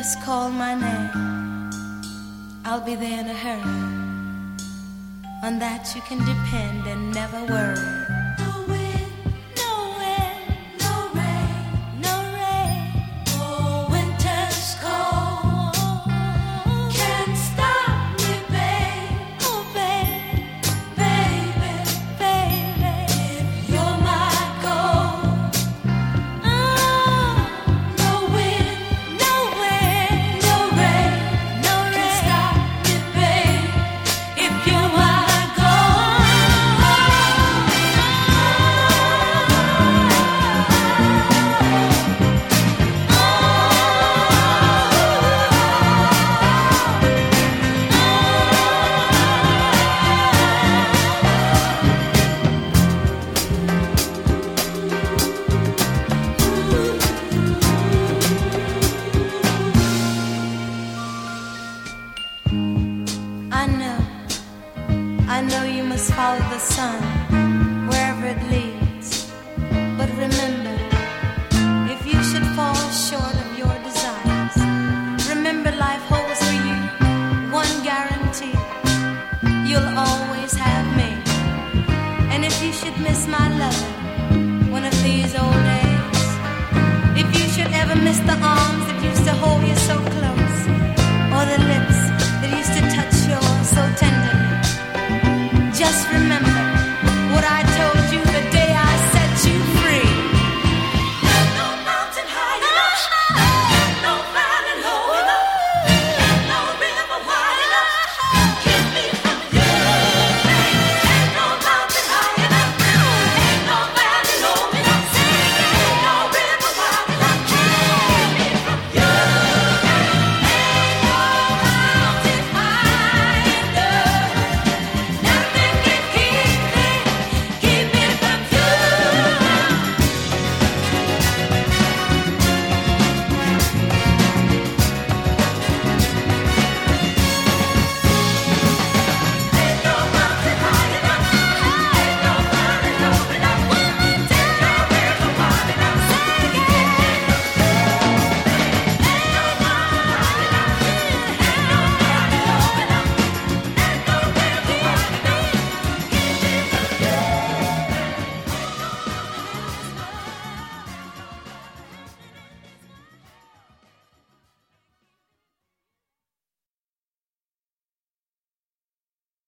just call my name, I'll be there in a hurry. On that you can depend and never worry. I know you must follow the sun wherever it leads. But remember, if you should fall short of your desires, remember life holds for you one guarantee: you'll always have me. And if you should miss my love one of these old days, if you should ever miss the arms that used to hold you so close,